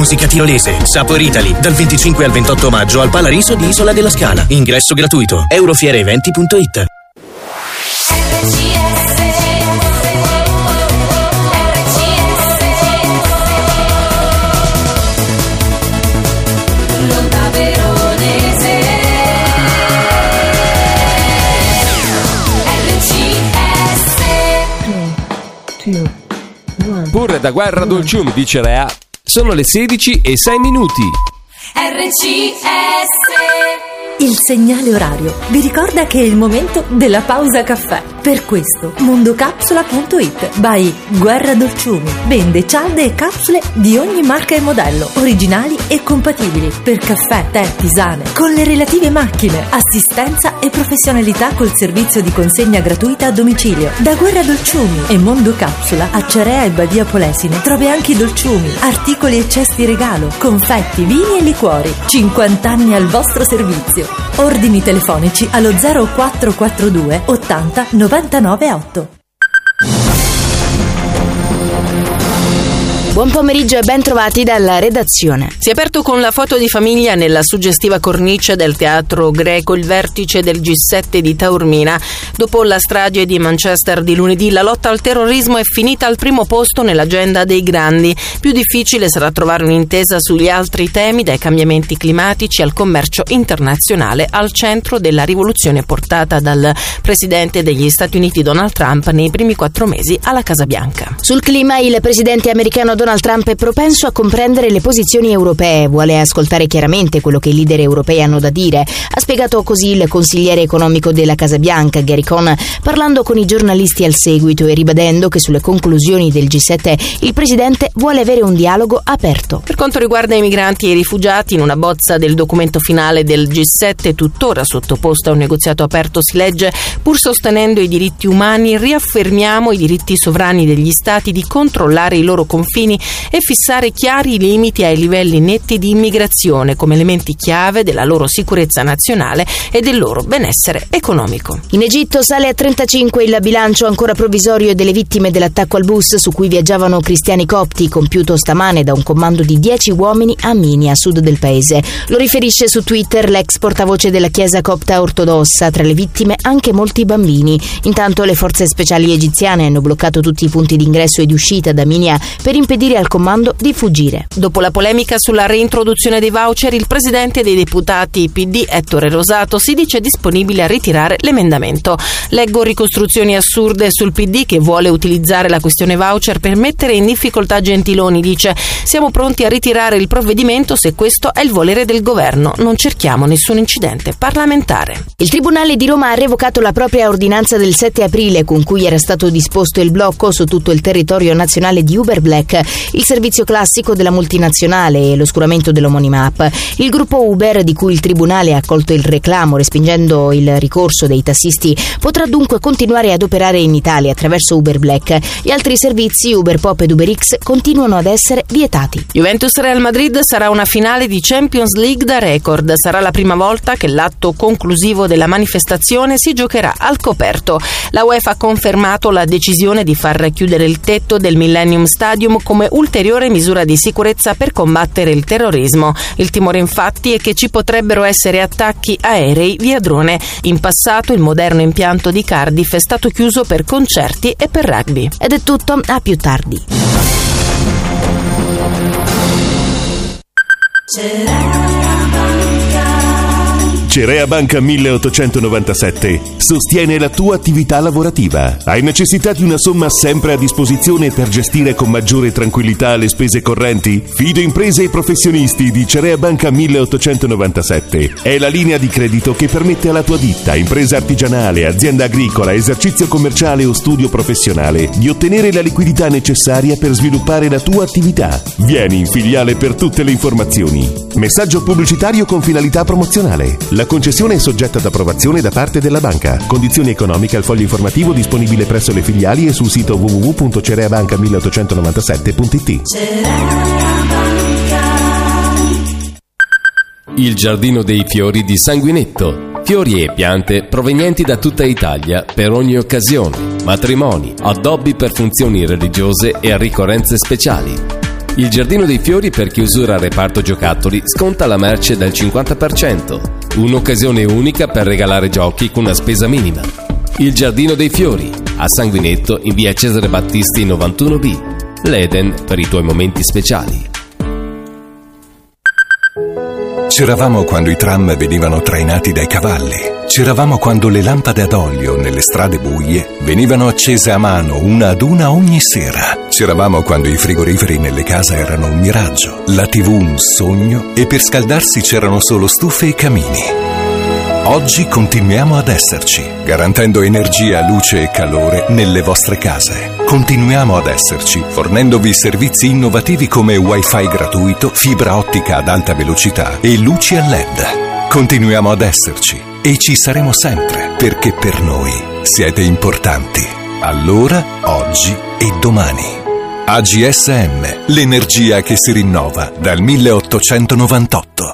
musica tirolese. Sapor Italy, dal 25 al 28 maggio al Palariso di Isola della Scala. Ingresso gratuito. Eurofiereeventi.it. Pure da Guerra Dolciumi di Cerea. Sono le 16:06. RCS. Il segnale orario vi ricorda che è il momento della pausa caffè. Per questo mondocapsula.it by Guerra Dolciumi vende cialde e capsule di ogni marca e modello, originali e compatibili per caffè, tè, tisane, con le relative macchine, assistenza e professionalità col servizio di consegna gratuita a domicilio. Da Guerra Dolciumi e Mondo Capsula a Cerea e Badia Polesine trovi anche i dolciumi, articoli e cesti regalo, confetti, vini e liquori. 50 anni al vostro servizio. Ordini telefonici allo 0442 80 99 8. Buon pomeriggio e ben trovati dalla redazione. Si è aperto con la foto di famiglia nella suggestiva cornice del Teatro Greco il vertice del G7 di Taormina. Dopo la strage di Manchester di lunedì, la lotta al terrorismo è finita al primo posto nell'agenda dei grandi. Più difficile sarà trovare un'intesa sugli altri temi, dai cambiamenti climatici al commercio internazionale, al centro della rivoluzione portata dal presidente degli Stati Uniti Donald Trump nei primi 4 mesi alla Casa Bianca. Sul clima, il presidente americano Donald Trump è propenso a comprendere le posizioni europee, vuole ascoltare chiaramente quello che i leader europei hanno da dire. Ha spiegato così il consigliere economico della Casa Bianca, Gary Cohn, parlando con i giornalisti al seguito e ribadendo che sulle conclusioni del G7 il presidente vuole avere un dialogo aperto. Per quanto riguarda i migranti e i rifugiati, in una bozza del documento finale del G7, tuttora sottoposta a un negoziato aperto, si legge: pur sostenendo i diritti umani, riaffermiamo i diritti sovrani degli Stati di controllare i loro confini e fissare chiari limiti ai livelli netti di immigrazione come elementi chiave della loro sicurezza nazionale e del loro benessere economico. In Egitto sale a 35 il bilancio ancora provvisorio delle vittime dell'attacco al bus su cui viaggiavano cristiani copti, compiuto stamane da un comando di 10 uomini a Mini, a sud del paese. Lo riferisce su Twitter l'ex portavoce della Chiesa copta ortodossa, tra le vittime anche molti bambini. Intanto le forze speciali egiziane hanno bloccato tutti i punti di ingresso e di uscita da Minia per impedire al comando di fuggire. Dopo la polemica sulla reintroduzione dei voucher, il presidente dei deputati PD, Ettore Rosato, si dice disponibile a ritirare l'emendamento. Leggo ricostruzioni assurde sul PD che vuole utilizzare la questione voucher per mettere in difficoltà Gentiloni. Dice: siamo pronti a ritirare il provvedimento se questo è il volere del governo, non cerchiamo nessun incidente parlamentare. Il Tribunale di Roma ha revocato la propria ordinanza del 7 aprile con cui era stato disposto il blocco su tutto il territorio nazionale di Uber Black, il servizio classico della multinazionale, e l'oscuramento dell'omonima app. Il gruppo Uber, di cui il tribunale ha accolto il reclamo respingendo il ricorso dei tassisti, potrà dunque continuare ad operare in Italia attraverso Uber Black. Gli altri servizi, Uber Pop ed Uber X, continuano ad essere vietati. Juventus-Real Madrid sarà una finale di Champions League da record. Sarà la prima volta che l'atto conclusivo della manifestazione si giocherà al coperto. La UEFA ha confermato la decisione di far chiudere il tetto del Millennium Stadium come ulteriore misura di sicurezza per combattere il terrorismo. Il timore infatti è che ci potrebbero essere attacchi aerei via drone. In passato il moderno impianto di Cardiff è stato chiuso per concerti e per rugby. Ed è tutto, a più tardi. Cerea Banca 1897 sostiene la tua attività lavorativa. Hai necessità di una somma sempre a disposizione per gestire con maggiore tranquillità le spese correnti? Fido imprese e professionisti di Cerea Banca 1897 è la linea di credito che permette alla tua ditta, impresa artigianale, azienda agricola, esercizio commerciale o studio professionale di ottenere la liquidità necessaria per sviluppare la tua attività. Vieni in filiale per tutte le informazioni. Messaggio pubblicitario con finalità promozionale. La concessione è soggetta ad approvazione da parte della banca. Condizioni economiche al foglio informativo disponibile presso le filiali e sul sito www.cereabanca1897.it. Il Giardino dei Fiori di Sanguinetto. Fiori e piante provenienti da tutta Italia per ogni occasione. Matrimoni, addobbi per funzioni religiose e ricorrenze speciali. Il Giardino dei Fiori per chiusura al reparto giocattoli sconta la merce del 50%. Un'occasione unica per regalare giochi con una spesa minima. Il Giardino dei Fiori, a Sanguinetto in via Cesare Battisti 91B. L'Eden per i tuoi momenti speciali. C'eravamo quando i tram venivano trainati dai cavalli. C'eravamo quando le lampade ad olio nelle strade buie venivano accese a mano una ad una ogni sera. C'eravamo quando i frigoriferi nelle case erano un miraggio, la TV un sogno e per scaldarsi c'erano solo stufe e camini. Oggi continuiamo ad esserci, garantendo energia, luce e calore nelle vostre case. Continuiamo ad esserci, fornendovi servizi innovativi come Wi-Fi gratuito, fibra ottica ad alta velocità e luci a LED. Continuiamo ad esserci e ci saremo sempre, perché per noi siete importanti. Allora, oggi e domani. AGSM, l'energia che si rinnova dal 1898.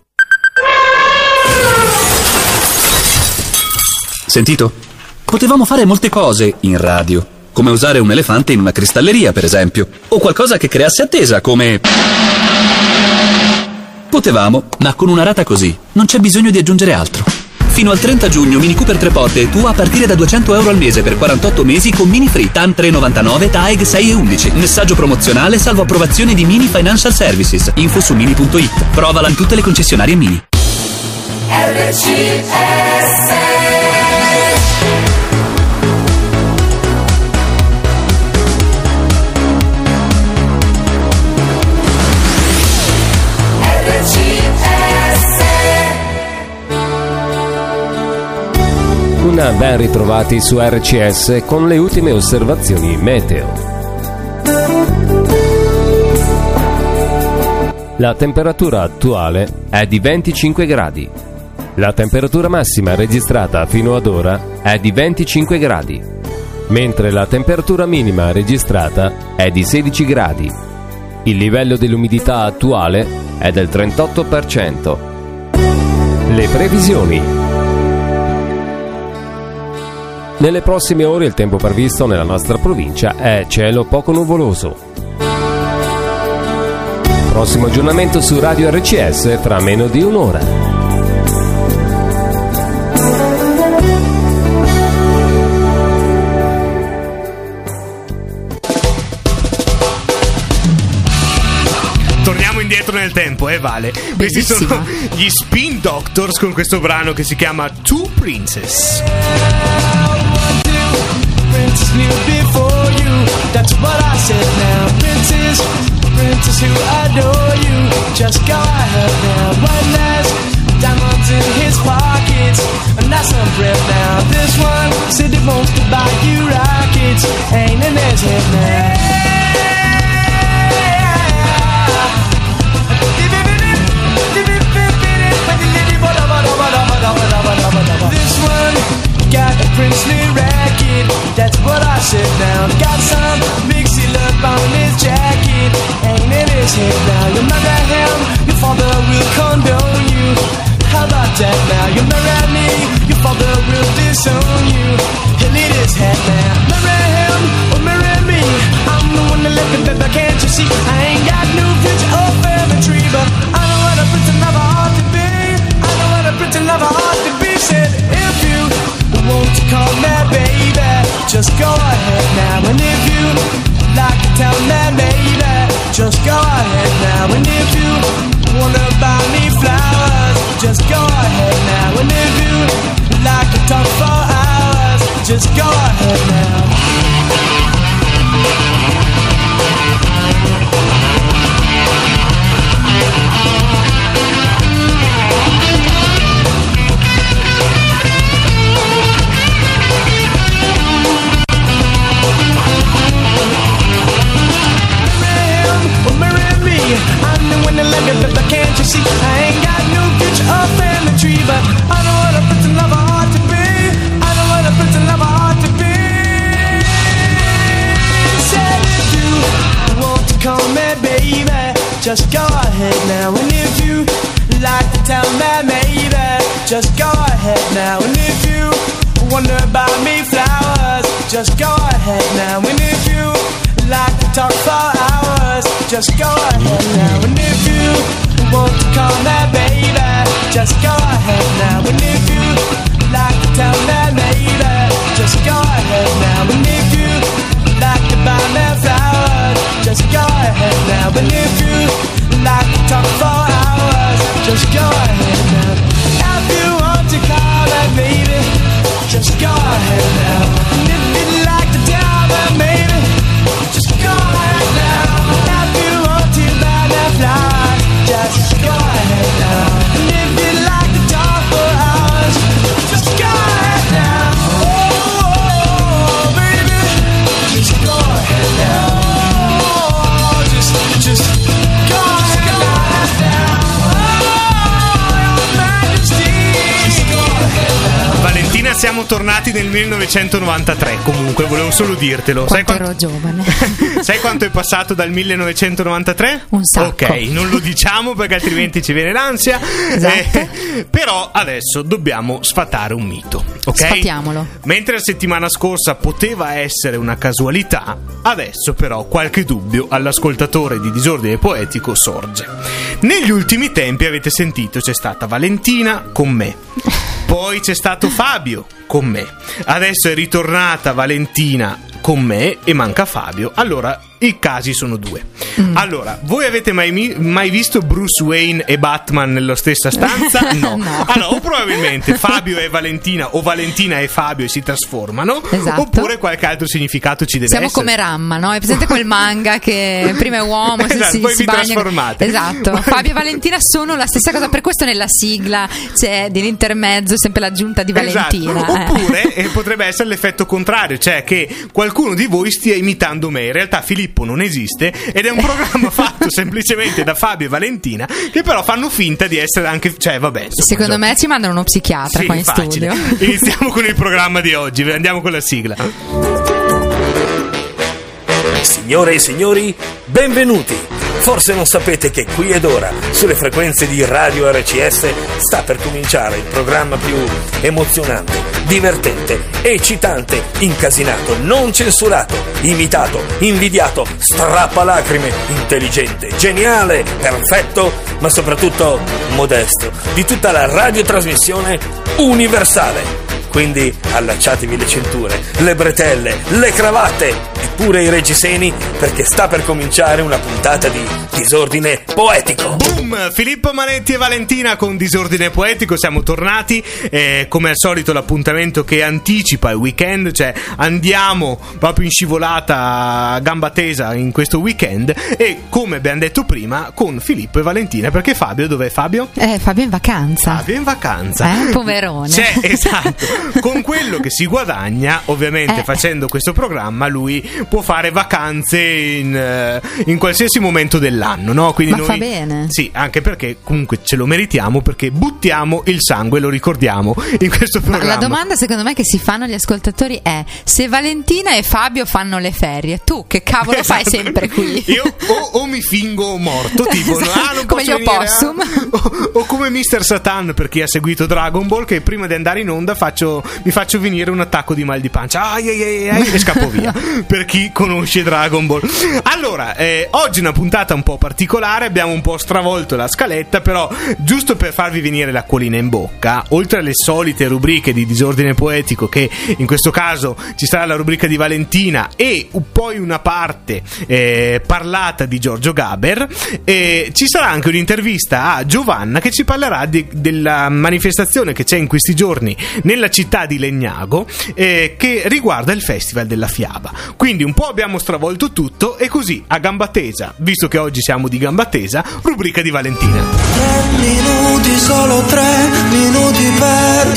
Sentito? Potevamo fare molte cose in radio, come usare un elefante in una cristalleria, per esempio, o qualcosa che creasse attesa, come... Potevamo, ma con una rata così non c'è bisogno di aggiungere altro. Fino al 30 giugno Mini Cooper 3 porte e tua a partire da €200 al mese per 48 mesi con Mini Free, TAN 3,99, TAEG 6,11. Messaggio promozionale salvo approvazione di Mini Financial Services. Info su mini.it. Provala in tutte le concessionarie Mini. RCS. Ben ritrovati su RCS con le ultime osservazioni meteo. La temperatura attuale è di 25 gradi. La temperatura massima registrata fino ad ora è di 25 gradi, mentre la temperatura minima registrata è di 16 gradi. Il livello dell'umidità attuale è del 38%. Le previsioni. Nelle prossime ore il tempo previsto nella nostra provincia è cielo poco nuvoloso. Prossimo aggiornamento su Radio RCS tra meno di un'ora. Torniamo indietro nel tempo, Vale. Questi sono gli Spin Doctors con questo brano che si chiama Two Princess. Princess knew before you, that's what I said now. Princess, princess who adore you, just go ahead now. One has diamonds in his pockets, and that's some bread now. This one said he wants to buy you rockets, ain't in his head now. This one got a princely racket, that's what I said now. Got some mixy love on his jacket, ain't in his head now. You marry him, your father will condone you. How about that now? You marry me, your father will disown you. He'll need his head now. Marry him or marry me, I'm the one that left him, baby, can't you see? I ain't got no future or family tree, but I know what a prince and lover ought to be. I know what a prince and lover ought to be. Said if you want to call me baby, just go ahead now. And if you like to tell me maybe, just go ahead now. And if you wanna buy me flowers, just go ahead now. And if you like to talk for hours, just go ahead now. I'm the one that let me live, but can't you see? I ain't got no future or family tree, but I know what a prince and lover ought to be. I know what a prince and lover ought to be. Said if you want to call me baby, just go ahead now. And if you like to tell me maybe, just go ahead now. And if you wonder about me flowers, just go ahead now. And if you like to talk for hours, just go ahead now. And if you want to call me baby, just go ahead now. And if you like to tell me maybe, just go ahead now. And if you like to buy me flowers, just go ahead now. And if you like to talk for hours, just go ahead now. If you want to call me baby, just go ahead now. And if you like to tell me maybe, just go ahead now. If you want to buy me flowers, just go ahead now. And if you like to talk for hours, just go ahead now. Oh, baby, just go ahead now. Oh, just go ahead now. Oh, Your Majesty, just go ahead now. Valentina, siamo tornati nel 1993. Comunque, volevo solo dirtelo. Quanto ero giovane. Sai quanto è passato dal 1993? Un sacco. Ok, non lo diciamo perché altrimenti ci viene l'ansia. Esatto. Però adesso dobbiamo sfatare un mito. Ok? Sfatiamolo. Mentre la settimana scorsa poteva essere una casualità, adesso però qualche dubbio all'ascoltatore di Disordine Poetico sorge. Negli ultimi tempi avete sentito, c'è stata Valentina con me, poi c'è stato Fabio con me, adesso è ritornata Valentina con me e manca Fabio. Allora i casi sono due. Allora, voi avete mai visto Bruce Wayne e Batman nella stessa stanza? No. No. Allora, o probabilmente Fabio e Valentina o Valentina e Fabio e si trasformano, Esatto. Oppure qualche altro significato ci deve Siamo essere. come Ramma, no? È presente quel manga che prima è uomo, Esatto, poi si vi bagna. trasformate. Esatto. Fabio e Valentina sono la stessa cosa, per questo nella sigla c'è dell'intermezzo sempre l'aggiunta di Valentina. Esatto. Oppure potrebbe essere l'effetto contrario, cioè che qualcuno di voi stia imitando me. In realtà Filippo non esiste ed è un programma fatto semplicemente da Fabio e Valentina, che però fanno finta di essere anche, cioè vabbè, insomma, Secondo me ci mandano uno psichiatra sì, qua in facile. studio. Iniziamo con il programma di oggi, andiamo con la sigla. Signore e signori, benvenuti! Forse non sapete che qui ed ora, sulle frequenze di Radio RCS, sta per cominciare il programma più emozionante, divertente, eccitante, incasinato, non censurato, imitato, invidiato, strappalacrime, intelligente, geniale, perfetto, ma soprattutto modesto, di tutta la radiotrasmissione universale. Quindi allacciatevi le cinture, le bretelle, le cravatte e pure i reggiseni, perché sta per cominciare una puntata di Disordine Poetico. Boom! Filippo Manetti e Valentina con Disordine Poetico, siamo tornati, come al solito l'appuntamento che anticipa il weekend, cioè andiamo proprio in scivolata a gamba tesa in questo weekend, e come abbiamo detto prima con Filippo e Valentina, perché Fabio, dov'è Fabio? Fabio è in vacanza. Fabio è in vacanza. Poverone. Cioè, esatto. Con quello che si guadagna, ovviamente facendo questo programma, lui può fare vacanze in qualsiasi momento dell'anno, no? Quindi Ma noi, fa bene. Sì, anche perché comunque ce lo meritiamo, perché buttiamo il sangue, lo ricordiamo, in questo programma. Ma la domanda secondo me che si fanno gli ascoltatori è: se Valentina e Fabio fanno le ferie, tu che cavolo fai sempre qui? Io o mi fingo morto, tipo Esatto, non come posso gli venire, opossum. o come Mr. Satan, per chi ha seguito Dragon Ball, che prima di andare in onda mi faccio venire un attacco di mal di pancia, e scappo via. Per chi conosce Dragon Ball. Allora, oggi è una puntata un po' particolare, abbiamo un po' stravolto la scaletta, però giusto per farvi venire l'acquolina in bocca, oltre alle solite rubriche di Disordine Poetico, che in questo caso ci sarà la rubrica di Valentina e poi una parte parlata di Giorgio Gaber, ci sarà anche un'intervista a Giovanna che ci parlerà della manifestazione che c'è in questi giorni nella città di Legnago, che riguarda il Festival della Fiaba. Quindi un po' abbiamo stravolto tutto, e così a gamba tesa, visto che oggi siamo di gamba tesa, rubrica di Valentina. 3 minuti, solo 3 minuti per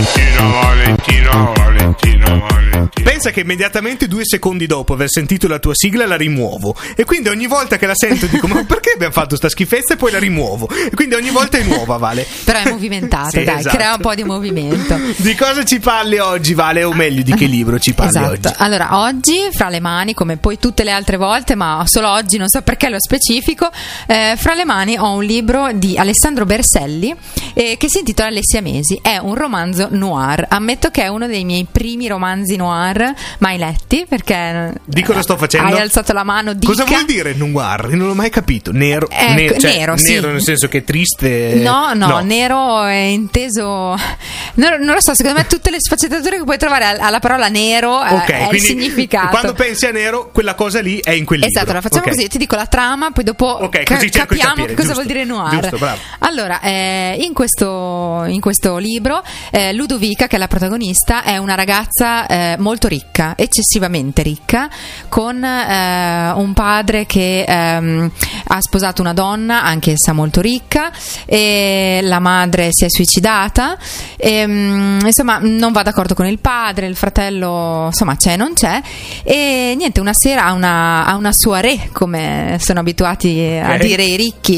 Valentina. Pensa che immediatamente 2 secondi dopo aver sentito la tua sigla la rimuovo, e quindi ogni volta che la sento dico: ma perché abbiamo fatto sta schifezza? E poi la rimuovo, e quindi ogni volta è nuova, Vale. Però è movimentata, Sì, dai, esatto. crea un po' di movimento. Di cosa ci parli oggi, Vale? O meglio, di che libro ci parli Esatto. oggi? Allora, oggi fra le mani, come poi tutte le altre volte, ma solo oggi non so perché lo specifico, fra le mani ho un libro di Alessandro Berselli che si intitola Le Siamesi. È un romanzo noir. Ammetto che è uno dei miei primi romanzi noir mai letti, perché di cosa sto facendo? Hai alzato la mano, dica. Cosa vuol dire noir? Non l'ho mai capito. Nero, nero, sì. Nero nel senso che è triste. No, nero è inteso, non lo so, secondo me tutte le sfaccettature che puoi trovare alla parola nero è il significato. Quando pensi a nero, quella cosa lì è in quel libro. Esatto, la facciamo così, ti dico la trama, poi dopo capiamo che cosa vuol dire noir. Giusto, bravo. Allora, in questo libro Ludovica, che è la protagonista, è una ragazza molto ricca, eccessivamente ricca, con un padre che ha sposato una donna, anche essa molto ricca, e la madre si è suicidata, insomma non va d'accordo con il padre, il fratello insomma c'è non c'è, e niente, una sera ha una soirée, come sono abituati a dire i ricchi,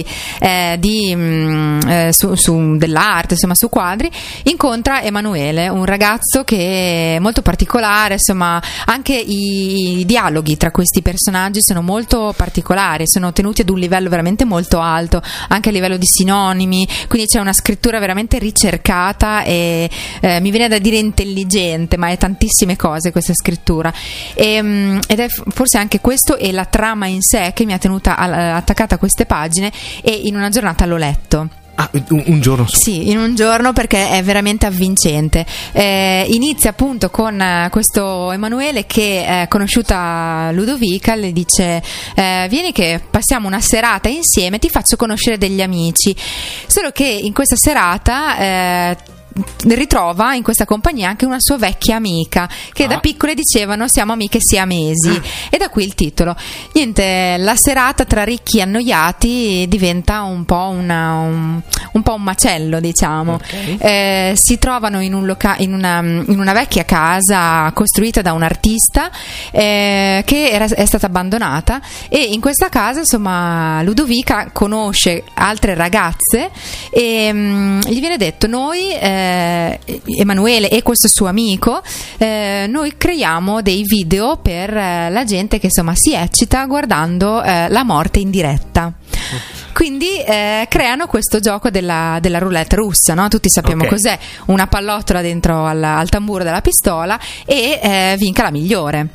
su dell'arte, insomma su quadri. Incontra Emanuele, un ragazzo che è molto particolare, insomma anche i dialoghi tra questi personaggi sono molto particolari, sono tenuti ad un livello veramente molto alto, anche a livello di sinonimi, quindi c'è una scrittura veramente ricercata e mi viene da dire intelligente, ma è tantissime cose questa scrittura, ed è forse anche questo e la trama in sé che mi ha tenuta attaccata a queste pagine, e in una giornata l'ho letto. Un giorno? Sì, in un giorno, perché è veramente avvincente. Inizia appunto con questo Emanuele che, conosciuta Ludovica, le dice vieni che passiamo una serata insieme, ti faccio conoscere degli amici. Solo che in questa serata ritrova in questa compagnia anche una sua vecchia amica che da piccole dicevano siamo amiche siamesi, e da qui il titolo. Niente, la serata tra ricchi annoiati diventa un po' un macello, diciamo. Si trovano in una vecchia casa costruita da un artista che è stata abbandonata, e in questa casa insomma Ludovica conosce altre ragazze e gli viene detto: noi Emanuele e questo suo amico, noi creiamo dei video per la gente che insomma si eccita guardando la morte in diretta. Quindi creano questo gioco della roulette russa, no? Tutti sappiamo cos'è: una pallottola dentro al tamburo della pistola e vinca la migliore.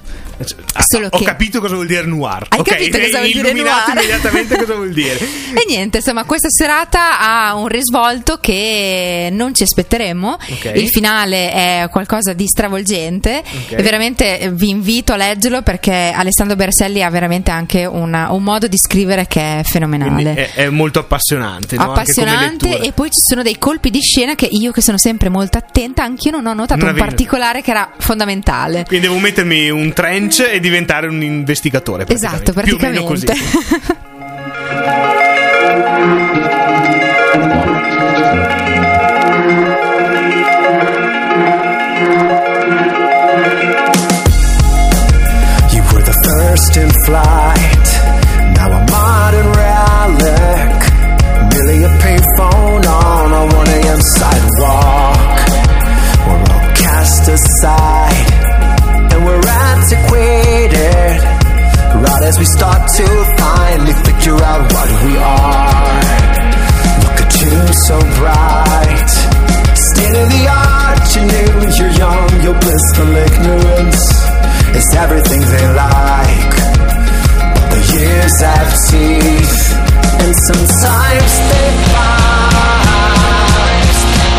Ho capito cosa vuol dire noir. Hai capito cosa vuol dire noir? Immediatamente cosa vuol dire. E niente, insomma, questa serata ha un risvolto che non ci aspetteremmo. Il finale è qualcosa di stravolgente e veramente vi invito a leggerlo, perché Alessandro Berselli ha veramente anche un modo di scrivere che è fenomenale. È molto appassionante, no? Appassionante, e poi ci sono dei colpi di scena che io, che sono sempre molto attenta, anch'io non ho notato un particolare che era fondamentale. Quindi devo mettermi un trench e diventare un investigatore, esatto, praticamente. Più o meno così. You were the first in flight, now a modern relic, merely a payphone on a 1 a.m. sidewalk. We're all cast aside and we're antiquated, right as we start to finally figure out what we are. Look at you, so bright, state of the art. You knew you're young, your blissful ignorance is everything they like. But the years have teeth, and sometimes they bite.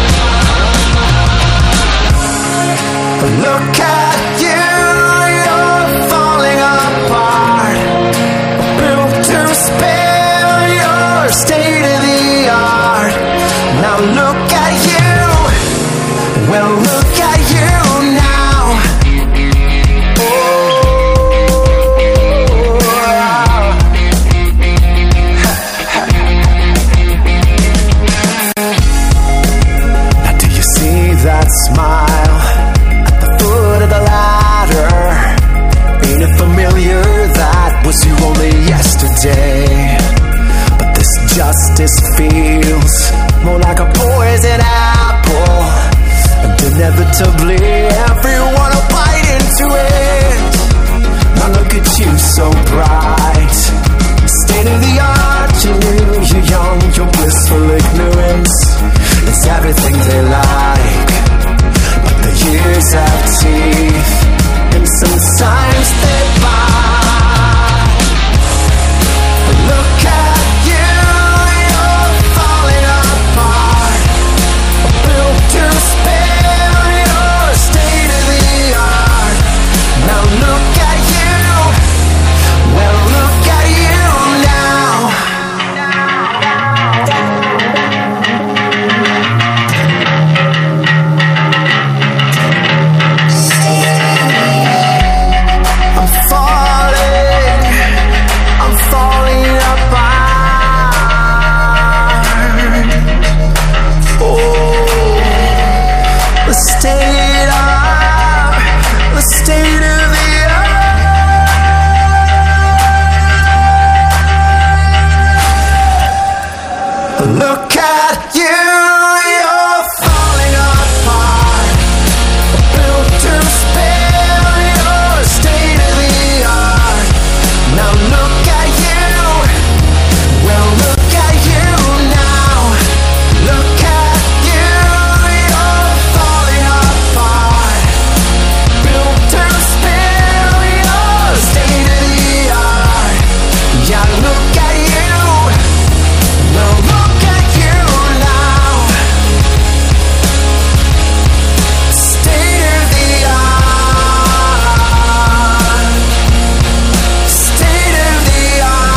But look at you, you're falling apart, built to spare your state of the art. Now look at you, well look at you now. Now do you see that smile at the foot of the ladder? Ain't it familiar? That was you only yesterday. But this justice feels more like a poison apple, and inevitably everyone will bite into it. Now look at you, so bright, state of the art. You knew you're young, your blissful ignorance is everything they like. But the years have teeth, Look at you, you're falling apart. Built to spare your state of the art. Now look at you, well look at you now. Look at you, you're falling apart. Built to spare your state of the art. Yeah, look at you, well look at you now. State of the art. State of the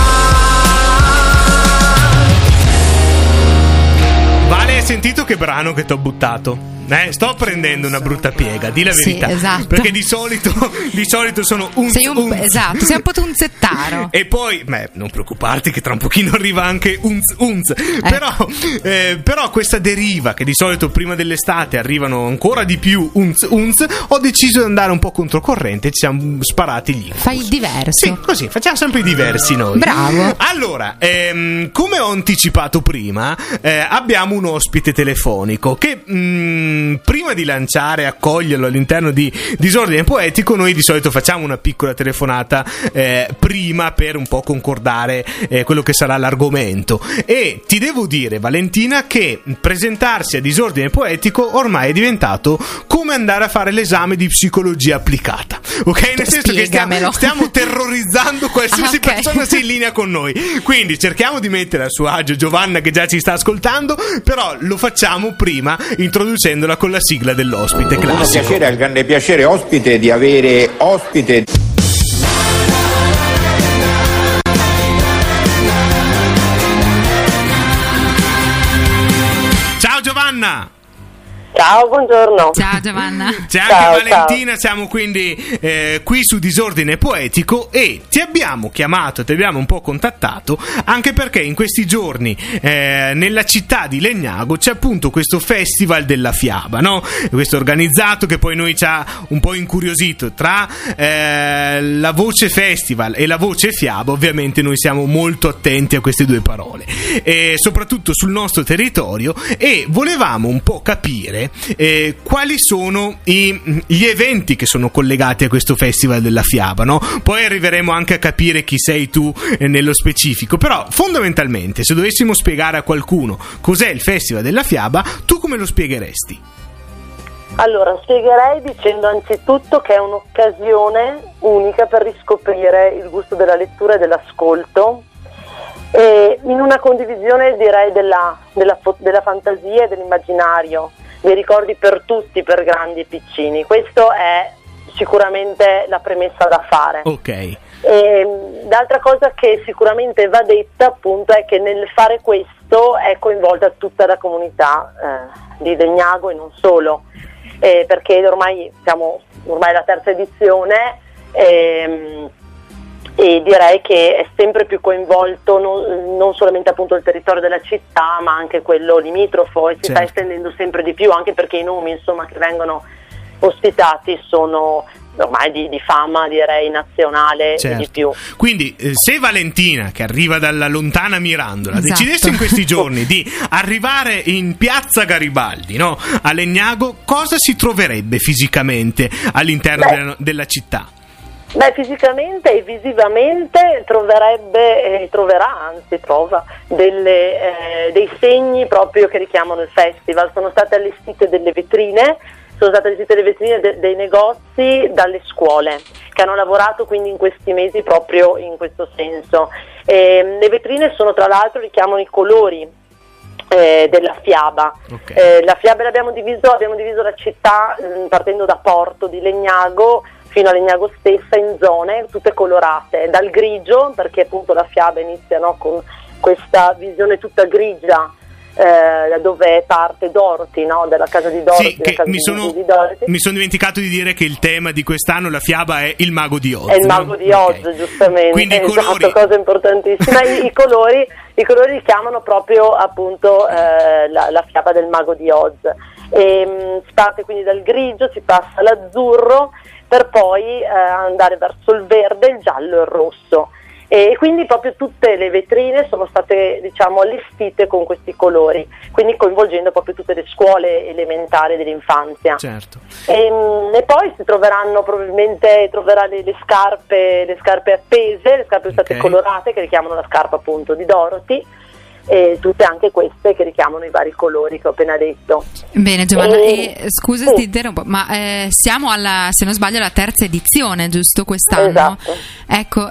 art. Vale, hai sentito che brano che t'ho buttato? Sto prendendo una brutta piega, di la verità. Sì, esatto. Perché di solito sono Esatto, sei un po' tunzettaro. E poi, non preoccuparti che tra un pochino arriva anche unz. Però questa deriva che di solito prima dell'estate arrivano ancora di più unz, ho deciso di andare un po' controcorrente e ci siamo sparati gli infus. Fai il diverso. Sì, così, facciamo sempre i diversi noi. Bravo. Allora, come ho anticipato prima, abbiamo un ospite telefonico che prima di lanciare e accoglierlo all'interno di Disordine Poetico, noi di solito facciamo una piccola telefonata prima per un po' concordare quello che sarà l'argomento. E ti devo dire, Valentina, che presentarsi a Disordine Poetico ormai è diventato come andare a fare l'esame di psicologia applicata, ok? Nel senso che stiamo terrorizzando qualsiasi persona sia in linea con noi. Quindi cerchiamo di mettere a suo agio Giovanna, che già ci sta ascoltando, però lo facciamo prima introducendola con la sigla dell'ospite classico. Piacere, al grande piacere ospite di avere ospite. Ciao Giovanna! Ciao, buongiorno. Ciao Giovanna. C'è anche Valentina, ciao. Siamo quindi qui su Disordine Poetico e ti abbiamo chiamato, ti abbiamo un po' contattato anche perché in questi giorni nella città di Legnago c'è appunto questo festival della fiaba, no? Questo organizzato che poi noi ci ha un po' incuriosito tra la voce festival e la voce fiaba. Ovviamente noi siamo molto attenti a queste due parole, soprattutto sul nostro territorio, e volevamo un po' capire quali sono gli eventi che sono collegati a questo festival della fiaba, no? Poi arriveremo anche a capire chi sei tu nello specifico, però fondamentalmente se dovessimo spiegare a qualcuno cos'è il festival della fiaba, tu come lo spiegheresti? Allora, spiegherei dicendo anzitutto che è un'occasione unica per riscoprire il gusto della lettura e dell'ascolto, in una condivisione direi della fantasia e dell'immaginario, dei ricordi per tutti, per grandi e piccini. Questo è sicuramente la premessa da fare. Ok. L'altra cosa che sicuramente va detta appunto è che nel fare questo è coinvolta tutta la comunità di Legnago e non solo, perché ormai è la terza edizione e direi che è sempre più coinvolto non solamente appunto il territorio della città ma anche quello limitrofo, e si sta estendendo sempre di più, anche perché i nomi insomma che vengono ospitati sono ormai di fama direi nazionale e di più. Quindi se Valentina, che arriva dalla lontana Mirandola, decidesse in questi giorni di arrivare in piazza Garibaldi, no, a Legnago, cosa si troverebbe fisicamente all'interno della città? Beh, fisicamente e visivamente trova dei segni proprio che richiamano il festival. Sono state allestite delle vetrine, dei negozi dalle scuole che hanno lavorato quindi in questi mesi proprio in questo senso. Le vetrine sono, tra l'altro, richiamano i colori della fiaba. La fiaba abbiamo diviso la città partendo da Porto di Legnago fino a Legnago stessa in zone tutte colorate, dal grigio, perché appunto la fiaba inizia, no, con questa visione tutta grigia, da dove parte Dorothy, no, della casa di Dorothy. Sì, che mi sono dimenticato di dire che il tema di quest'anno la fiaba è il mago di Oz. È il mago di Oz, giustamente. Quindi esatto, cosa importantissima. I colori richiamano proprio appunto la fiaba del mago di Oz. Si parte quindi dal grigio, si passa all'azzurro, per poi andare verso il verde, il giallo e il rosso. E quindi proprio tutte le vetrine sono state, diciamo, allestite con questi colori, quindi coinvolgendo proprio tutte le scuole elementari dell'infanzia. Certo. E poi si troveranno, probabilmente troverà le scarpe appese, le scarpe state colorate, che richiamano la scarpa appunto di Dorothy, e tutte anche queste che richiamano i vari colori che ho appena detto. Bene Giovanna, scusa se ti interrompo, ma siamo alla, se non sbaglio, alla terza edizione, giusto, quest'anno? Esatto. Ecco,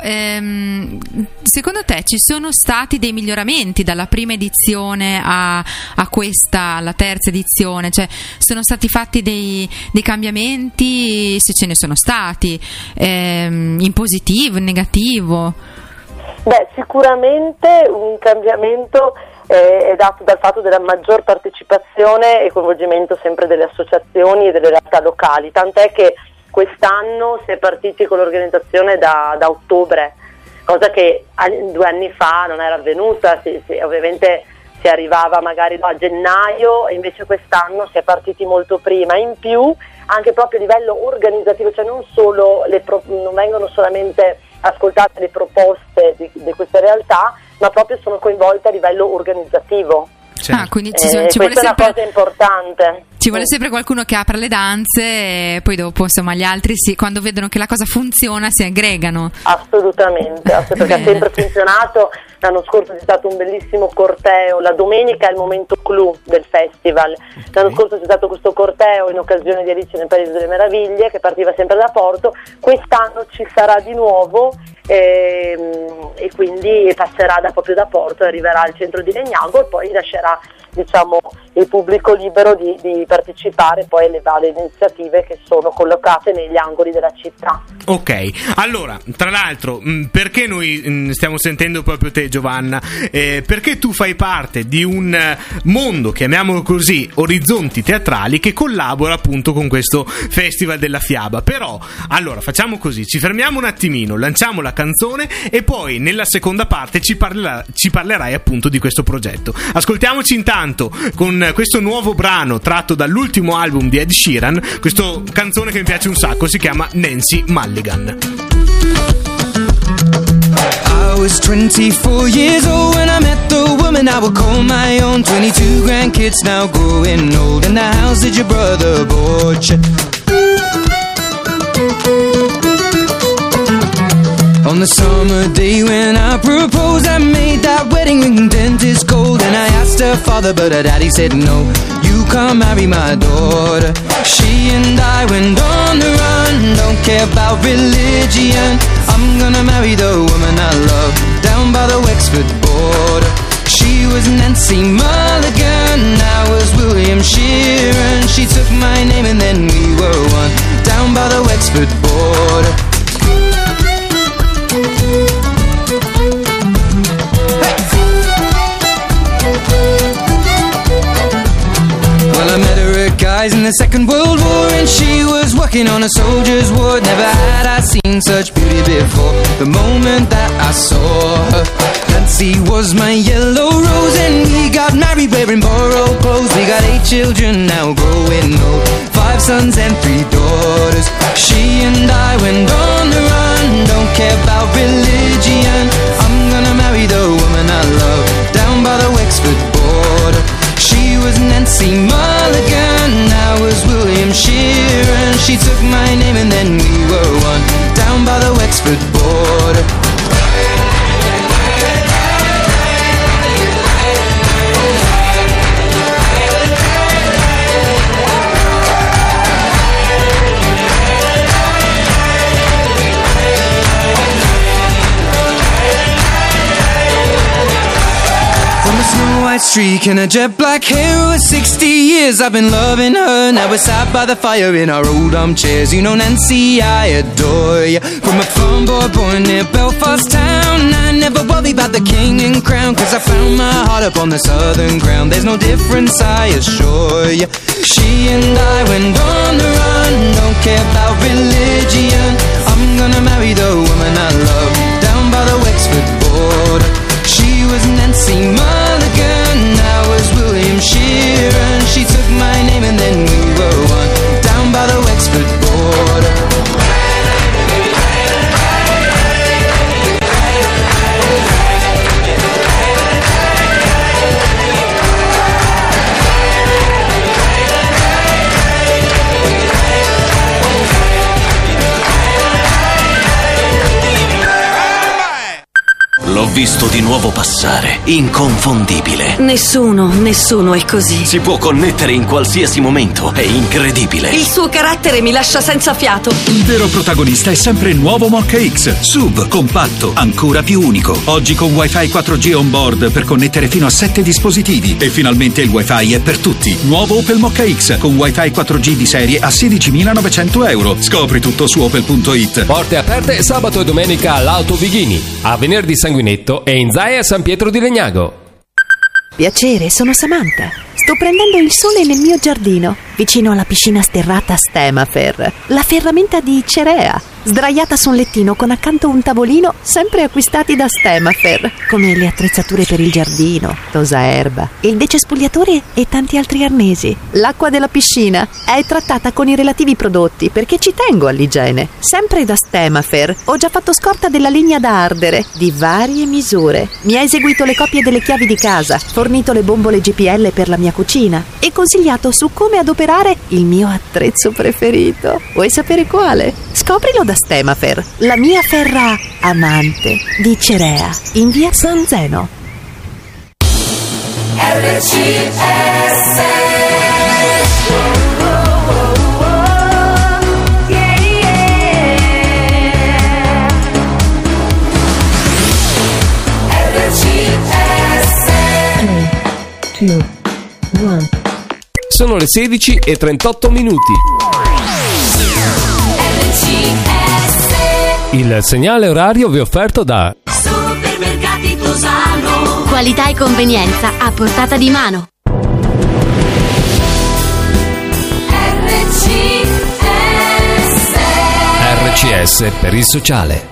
secondo te ci sono stati dei miglioramenti dalla prima edizione a questa, alla terza edizione? Cioè, sono stati fatti dei cambiamenti, se ce ne sono stati, in positivo, in negativo? Beh, sicuramente un cambiamento è dato dal fatto della maggior partecipazione e coinvolgimento sempre delle associazioni e delle realtà locali, tant'è che quest'anno si è partiti con l'organizzazione da ottobre, cosa che 2 anni fa non era avvenuta, ovviamente si arrivava magari a gennaio, e invece quest'anno si è partiti molto prima. In più anche proprio a livello organizzativo, cioè non solo non vengono solamente ascoltate le proposte di queste realtà, ma proprio sono coinvolte a livello organizzativo. Ah, quindi ci questa vuole è una sempre, cosa importante. ci vuole sempre qualcuno che apra le danze, e poi dopo insomma gli altri quando vedono che la cosa funziona si aggregano. Assolutamente, perché ha sempre funzionato. L'anno scorso c'è stato un bellissimo corteo, la domenica è il momento clou del festival. L'anno scorso c'è stato questo corteo in occasione di Alice nel Paese delle Meraviglie, che partiva sempre da Porto. Quest'anno ci sarà di nuovo, e quindi passerà proprio da Porto, arriverà al centro di Legnago e poi lascerà, diciamo, il pubblico libero di partecipare poi alle varie iniziative che sono collocate negli angoli della città. Ok, allora, tra l'altro, perché noi stiamo sentendo proprio te, Giovanna? Perché tu fai parte di un mondo, chiamiamolo così, Orizzonti Teatrali, che collabora appunto con questo Festival della Fiaba. Però, allora, facciamo così, ci fermiamo un attimino, lanciamo la canzone e poi nella seconda parte ci parlerai appunto di questo progetto. Ascoltiamoci intanto con questo nuovo brano tratto dall'ultimo album di Ed Sheeran, questa canzone che mi piace un sacco, si chiama Nancy Mulligan. I was 24 years old when I met the woman I would call my own. 22 grandkids now growing old, and the house that your brother bought you. On the summer day when I proposed, I made that wedding ring dentist gold. And I asked her father, but her daddy said no, you can't marry my daughter. She and I went on the run, don't care about religion. I'm gonna marry the woman I love, down by the Wexford border. She was Nancy Mulligan, I was William Sheeran. She took my name and then we were one, down by the Wexford border. Well, I met her at Guy's in the Second World War, and she was working on a soldier's ward. Never had I seen such beauty before, the moment that I saw her. Nancy was my yellow rose, and we got married wearing borrowed clothes. We got 8 children now growing old, 5 sons and 3 daughters. She and I went on the run, don't care about religion. I'm gonna marry the woman I love, down by the Wexford border. She was Nancy Mulligan, I was William Sheeran. She took my name and then we were one, down by the Wexford border. White streak and a jet black hair. Over 60 years I've been loving her. Now we're sat by the fire in our old armchairs. You know, Nancy, I adore you. From a farm boy born near Belfast town, I never worry about the king and crown, 'cause I found my heart up on the southern ground. There's no difference, I assure you. She and I went on the run, don't care about religion. I'm gonna marry the woman I love, down by the Wexford border. She was Nancy Mulligan, I was William Sheeran. She took my name and then we were one, down by the Wexford border. visto di nuovo passare. Inconfondibile. Nessuno è così. Si può connettere in qualsiasi momento. È incredibile. Il suo carattere mi lascia senza fiato. Il vero protagonista è sempre il nuovo Mokka X. SUV, compatto, ancora più unico. Oggi con Wi-Fi 4G on board per connettere fino a 7 dispositivi. E finalmente il Wi-Fi è per tutti. Nuovo Opel Mokka X con Wi-Fi 4G di serie a 16.900 euro. Scopri tutto su opel.it. Porte aperte sabato e domenica all'Auto Vighini, a Venerdì Sanguinetto e in Zaia San Pietro di Legnago. Piacere, sono Samantha. Sto prendendo il sole nel mio giardino, vicino alla piscina sterrata Stemafer, la ferramenta di Cerea, sdraiata su un lettino con accanto un tavolino, sempre acquistati da Stemafer, come le attrezzature per il giardino, tosa erba, il decespugliatore e tanti altri arnesi. L'acqua della piscina è trattata con i relativi prodotti perché ci tengo all'igiene. Sempre da Stemafer ho già fatto scorta della legna da ardere, di varie misure. Mi ha eseguito le copie delle chiavi di casa, fornito le bombole GPL per la mia cucina e consigliato su come adoperare il mio attrezzo preferito. Vuoi sapere quale? Scoprilo da Stemafer, la mia ferra amante di Cerea, in via San Zeno. Sono le 16:38 minuti. Il segnale orario vi è offerto da Supermercati Tosano. Qualità e convenienza a portata di mano. RCS per il sociale.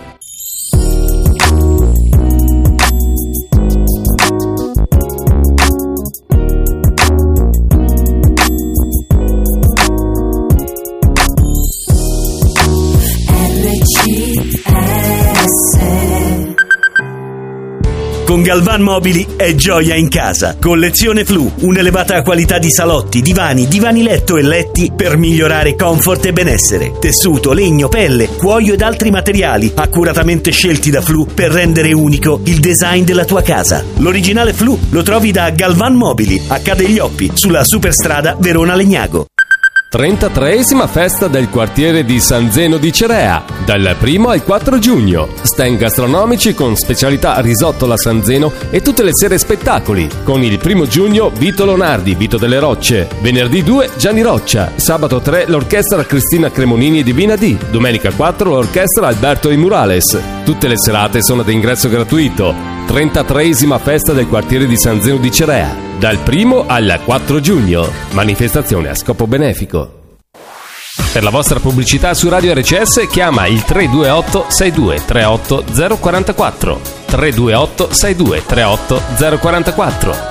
Con Galvan Mobili è gioia in casa. Collezione Flu, un'elevata qualità di salotti, divani letto e letti per migliorare comfort e benessere. Tessuto, legno, pelle, cuoio ed altri materiali accuratamente scelti da Flu per rendere unico il design della tua casa. L'originale Flu lo trovi da Galvan Mobili, a Cadeglioppi, sulla superstrada Verona-Legnago. 33esima festa del quartiere di San Zeno di Cerea, dal 1 al 4 giugno. Stand gastronomici con specialità risotto alla San Zeno e tutte le sere spettacoli. Con il 1 giugno Vito Lonardi, Vito delle Rocce. Venerdì 2 Gianni Roccia. Sabato 3 l'orchestra Cristina Cremonini e Divina D. Domenica 4 l'orchestra Alberto e Murales. Tutte le serate sono ad ingresso gratuito. 33esima festa del quartiere di San Zeno di Cerea, dal 1 al 4 giugno. Manifestazione a scopo benefico. Per la vostra pubblicità su Radio RCS chiama il 328 62 38 044. 328 62 38 044.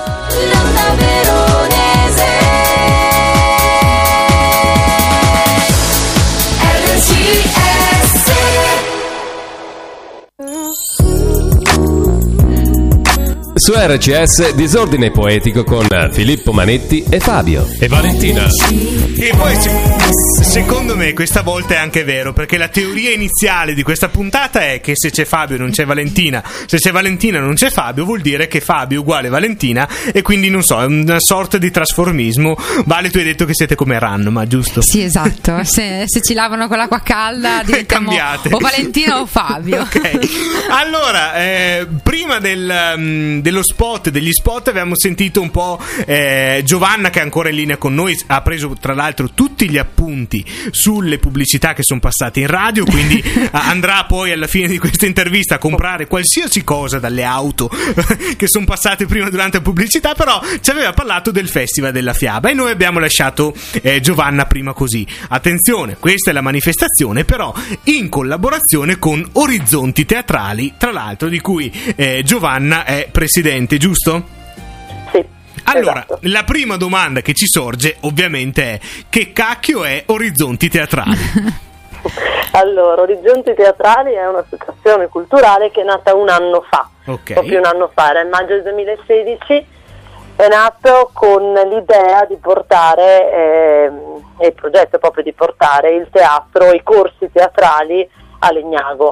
Su RCS Disordine Poetico con Filippo Manetti e Fabio e Valentina. E poi secondo me questa volta è anche vero, perché la teoria iniziale di questa puntata è che se c'è Fabio non c'è Valentina, se c'è Valentina non c'è Fabio, vuol dire che Fabio è uguale Valentina, e quindi non so, è una sorta di trasformismo. Vale, tu hai detto che siete come Ranma, giusto? Sì, esatto. Se ci lavano con l'acqua calda diventiamo o Valentina o Fabio. Ok. Allora, prima dello spot, degli spot, abbiamo sentito un po' Giovanna, che è ancora in linea con noi, ha preso tra l'altro tutti gli appunti sulle pubblicità che sono passate in radio, quindi andrà poi alla fine di questa intervista a comprare qualsiasi cosa dalle auto che sono passate prima durante la pubblicità. Però ci aveva parlato del Festival della Fiaba e noi abbiamo lasciato Giovanna prima così. Attenzione, questa è la manifestazione, però in collaborazione con Orizzonti Teatrali, tra l'altro di cui Giovanna è presidente, giusto? Allora, esatto. La prima domanda che ci sorge ovviamente è: che cacchio è Orizzonti Teatrali? Allora, Orizzonti Teatrali è un'associazione culturale che è nata un anno fa, proprio un anno fa, era il maggio del 2016, è nato con l'idea di portare, il progetto proprio di portare il teatro, i corsi teatrali a Legnago.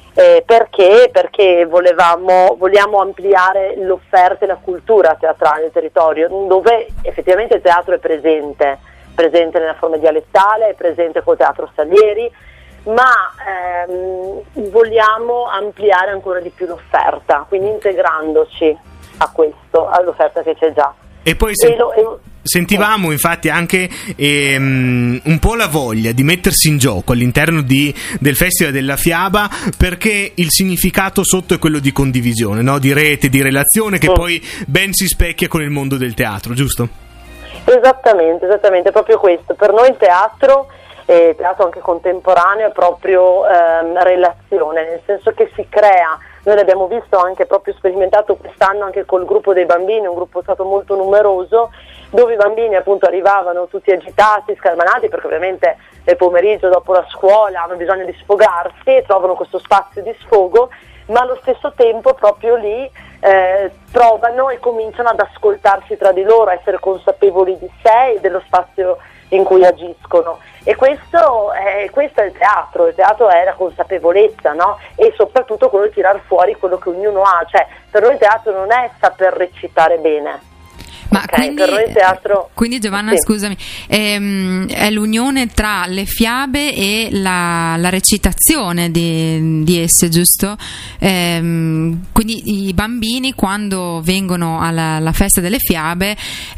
Perché vogliamo ampliare l'offerta e la cultura teatrale nel territorio, dove effettivamente il teatro è presente nella forma dialettale, è presente col teatro Salieri, ma vogliamo ampliare ancora di più l'offerta, quindi integrandoci a questo, all'offerta che c'è già. E poi sentivamo infatti anche un po' la voglia di mettersi in gioco all'interno del Festival della Fiaba, perché il significato sotto è quello di condivisione, no? Di rete, di relazione, che poi ben si specchia con il mondo del teatro, giusto? Esattamente, è proprio questo. Per noi il teatro anche contemporaneo è proprio relazione, nel senso che si crea. Noi l'abbiamo visto anche proprio sperimentato quest'anno anche col gruppo dei bambini, un gruppo stato molto numeroso, dove i bambini appunto arrivavano tutti agitati, scalmanati, perché ovviamente nel pomeriggio dopo la scuola hanno bisogno di sfogarsi e trovano questo spazio di sfogo, ma allo stesso tempo proprio lì trovano e cominciano ad ascoltarsi tra di loro, a essere consapevoli di sé e dello spazio in cui agiscono. E questo è il teatro è la consapevolezza, no? E soprattutto quello di tirar fuori quello che ognuno ha, cioè per noi il teatro non è saper recitare bene. Ma quindi Giovanna, sì. Scusami, è l'unione tra le fiabe e la recitazione di esse, giusto? Quindi i bambini, quando vengono alla festa delle fiabe,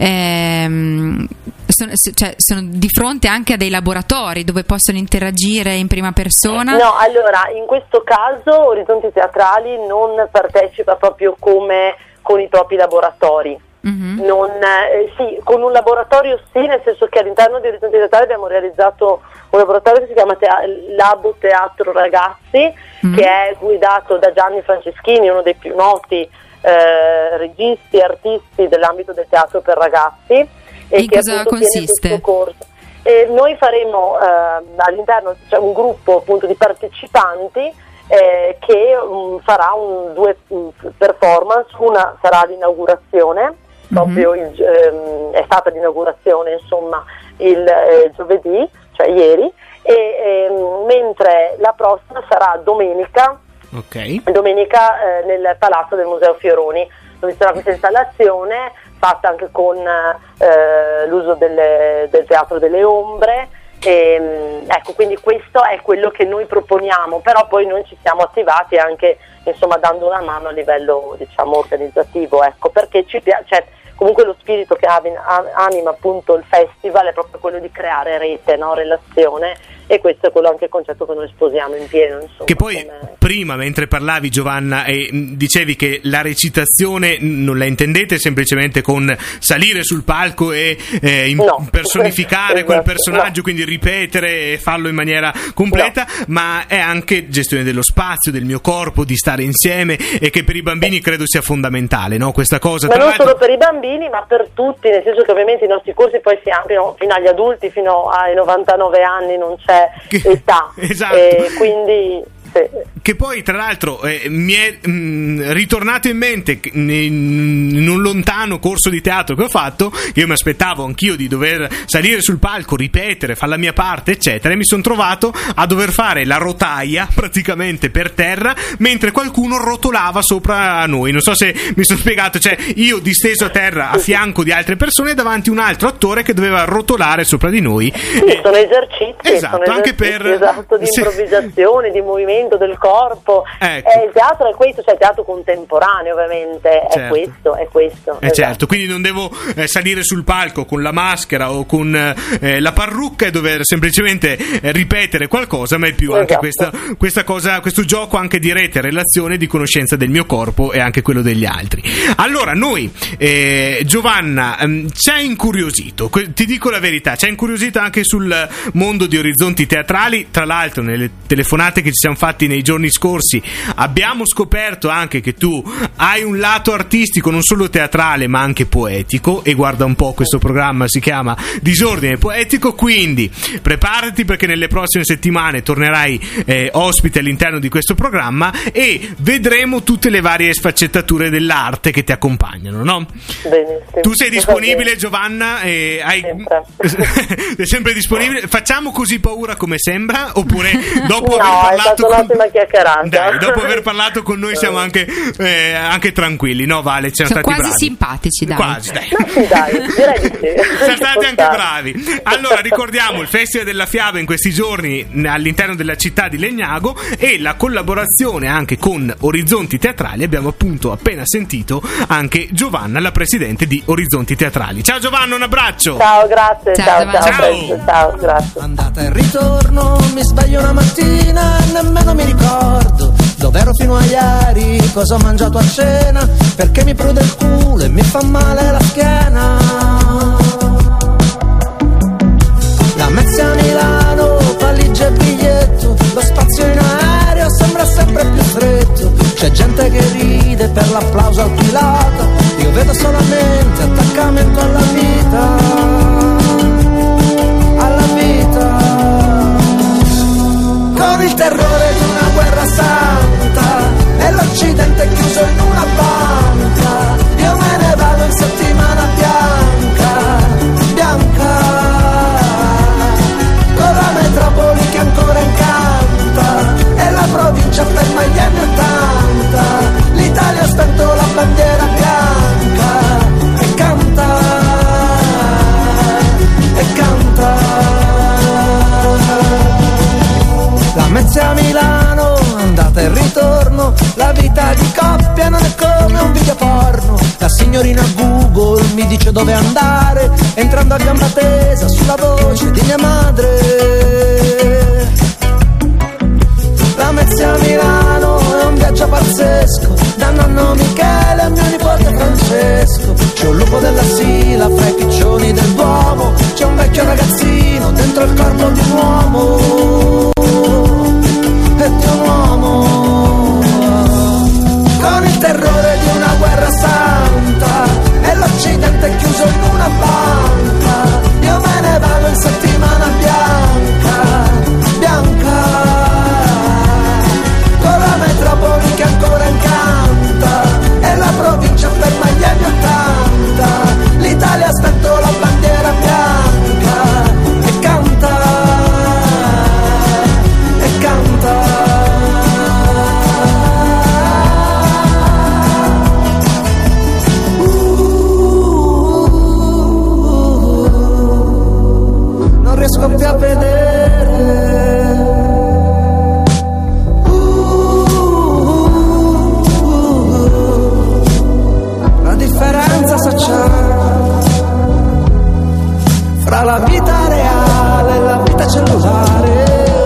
sono di fronte anche a dei laboratori dove possono interagire in prima persona? No, allora in questo caso Orizzonti Teatrali non partecipa proprio come con i propri laboratori. Mm-hmm. Sì, con un laboratorio sì, nel senso che all'interno di Orizzonti Teatrali abbiamo realizzato un laboratorio che si chiama Labo Teatro Ragazzi, che è guidato da Gianni Franceschini, uno dei più noti registi e artisti dell'ambito del teatro per ragazzi. E in cosa consiste? Noi faremo all'interno un gruppo appunto di partecipanti che farà due performance. Una sarà l'inaugurazione, proprio è stata l'inaugurazione insomma il giovedì, cioè ieri, mentre la prossima sarà domenica nel Palazzo del Museo Fioroni, dove sarà questa installazione fatta anche con l'uso del teatro delle ombre. Ecco, quindi questo è quello che noi proponiamo, però poi noi ci siamo attivati anche insomma dando una mano a livello diciamo organizzativo, ecco, perché ci piace, comunque lo spirito che anima appunto il festival è proprio quello di creare rete, no? Relazione, e questo è quello anche il concetto che noi sposiamo in pieno, insomma. Che poi prima, mentre parlavi Giovanna, dicevi che la recitazione non la intendete semplicemente con salire sul palco e personificare quel personaggio, quindi ripetere e farlo in maniera completa, ma è anche gestione dello spazio, del mio corpo, di stare insieme, e che per i bambini credo sia fondamentale, no? Questa cosa. Ma non solo per i bambini, ma per tutti, nel senso che ovviamente i nostri corsi poi si ampliano fino agli adulti, fino ai 99 anni non c'è età. Esatto. Quindi che poi tra l'altro mi è ritornato in mente in un lontano corso di teatro che ho fatto. Io mi aspettavo anch'io di dover salire sul palco, ripetere, fare la mia parte eccetera, e mi sono trovato a dover fare la rotaia praticamente per terra mentre qualcuno rotolava sopra a noi. Non so se mi sono spiegato, cioè io disteso a terra a fianco di altre persone davanti un altro attore che doveva rotolare sopra di noi. Sono esercizi, esatto, anche per di improvvisazione, di movimento del corpo, ecco. Il teatro è questo, cioè il teatro contemporaneo ovviamente, certo. è questo. Esatto. Certo, quindi non devo salire sul palco con la maschera o con la parrucca e dover semplicemente ripetere qualcosa, ma è più anche questa cosa, questo gioco anche di rete, relazione, di conoscenza del mio corpo e anche quello degli altri. Allora noi Giovanna ci ha incuriosito, ti dico la verità, ci ha incuriosito anche sul mondo di Orizzonti Teatrali. Tra l'altro nelle telefonate che ci siamo fatti nei giorni scorsi abbiamo scoperto anche che tu hai un lato artistico non solo teatrale ma anche poetico, e guarda un po', questo programma si chiama Disordine Poetico, quindi preparati perché nelle prossime settimane tornerai ospite all'interno di questo programma e vedremo tutte le varie sfaccettature dell'arte che ti accompagnano, no? Benissimo. Tu sei disponibile, Giovanna? Sei sempre disponibile? Facciamo così paura come sembra oppure dopo aver parlato un'ottima chiacchierata. Dai, dopo aver parlato con noi siamo anche tranquilli, no Vale? Siamo stati quasi bravi. Simpatici, dai. Quasi, dai. Ma sì, dai, direi di sì. Siamo stati anche bravi. Allora ricordiamo il Festival della Fiaba in questi giorni all'interno della città di Legnago e la collaborazione anche con Orizzonti Teatrali. Abbiamo appunto appena sentito anche Giovanna, la presidente di Orizzonti Teatrali. Ciao Giovanna, un abbraccio. Ciao, grazie. Ciao, Ciao. Grazie. Andata e ritorno, mi sveglio una mattina e nemmeno mi ricordo dov'ero fino a ieri, cosa ho mangiato a cena, perché mi prude il culo e mi fa male la schiena. La Mezza a Milano, valigia e biglietto, lo spazio in aereo sembra sempre più stretto. C'è gente che ride per l'applauso al pilota, io vedo solamente attaccamento alla vita. Con il terrore di una guerra santa e l'Occidente chiuso in una banca, io me ne vado in settimana bianca, bianca, con la metropoli che ancora incanta e la provincia ferma gli anni '80, l'Italia ha spento la bandiera bianca e canta, e canta. La Mezza a Milano, andata e ritorno, la vita di coppia non è come un video porno. La signorina Google mi dice dove andare, entrando a gamba tesa sulla voce di mia madre. La Mezza a Milano è un viaggio pazzesco, da nonno Michele a mio nipote Francesco. C'è un lupo della Sila fra i piccioni del Duomo, c'è un vecchio ragazzino dentro il corpo di un uomo. E di un uomo, con il terrore di una guerra santa e l'Occidente chiuso in una banca, io me ne vado in settimana bianca, bianca, con la metropoli che ancora incanta e la provincia ferma gli anni '80, l'Italia ha spento la bandiera bianca e canta. Non riesco più a vedere la differenza sociale fra la vita reale e la vita cellulare.